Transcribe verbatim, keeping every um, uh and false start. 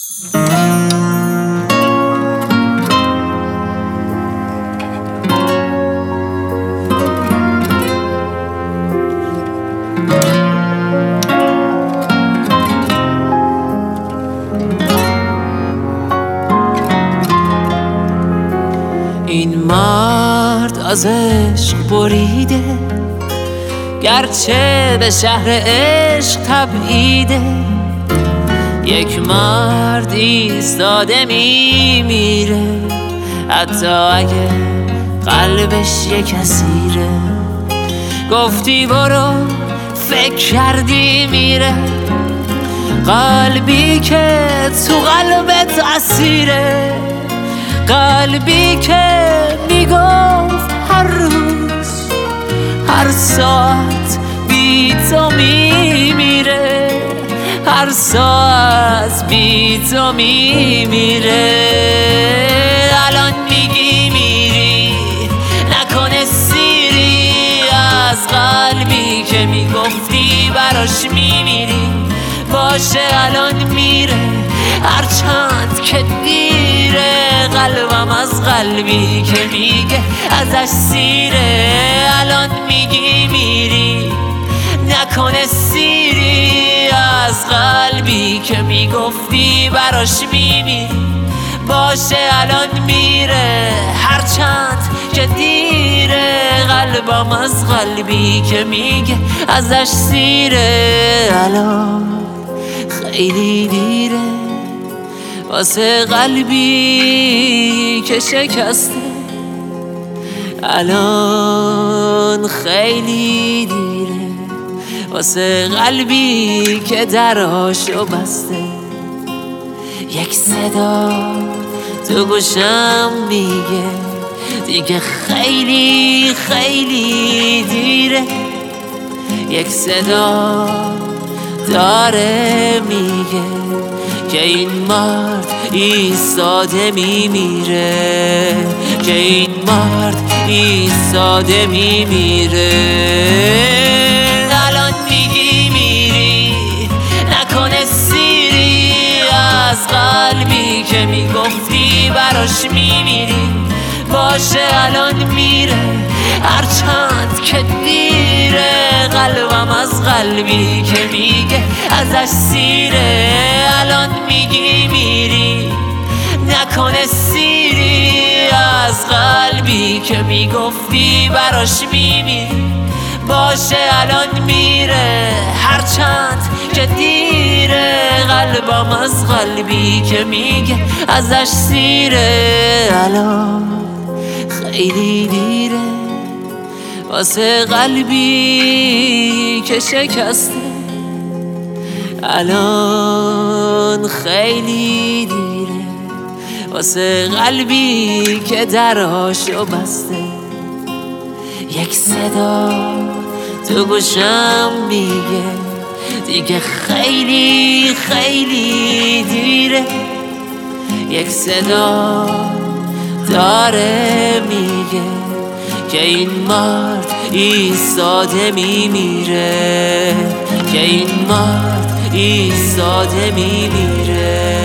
این مرد از عشق بریده، گرچه به شهر عشق تبعیده. یک مرد ایستاده میمیره، حتی اگه قلبش یک اسیره. گفتی برو فکر کردی میره، قلبی که تو قلبت اسیره. قلبی که میگفت هر روز هر ساعت بی تو میمیره، هر ساعت بی تو میمیره. الان میگی میری، نکنه سیری از قلبی که میگفتی براش میمیری. باشه الان میره، هر چند که دیره. قلبم از قلبی که میگه ازش سیره. الان میگی میری، نکنه سیری از قلبی که میگفتی براش میمیری. باشه الان میره، هر چند که دیره. قلبم از قلبی که میگه ازش سیره. الان خیلی دیره واسه قلبی که شکسته. الان خیلی دیره واسه قلبی که درهاشو بسته. یک صدا تو گوشم میگه دیگه خیلی خیلی دیره. یک صدا داره میگه که این مرد ایستاده میمیره، که این مرد ایستاده میمیره. الان میگی میری، نکنه سیری از قلبی که میگفتی براش میمیری. باشه الان میره، هر چند که دیره. قلبم از قلبی که میگه ازش سیره. الان میگی میری، نکنه سیری از قلبی که میگفتی براش میمیری. باشه الان میره، هر چند که دیره. قلبم از قلبی که میگه ازش سیره. الان خیلی دیره واسه قلبی که شکسته. الان خیلی دیره واسه قلبی که درهاشو بسته. یک صدا تو گوشم میگه دیگه خیلی خیلی دیره. یک صدا داره میگه که این مرد ایستاده میمیره، که این مرد ایستاده میمیره.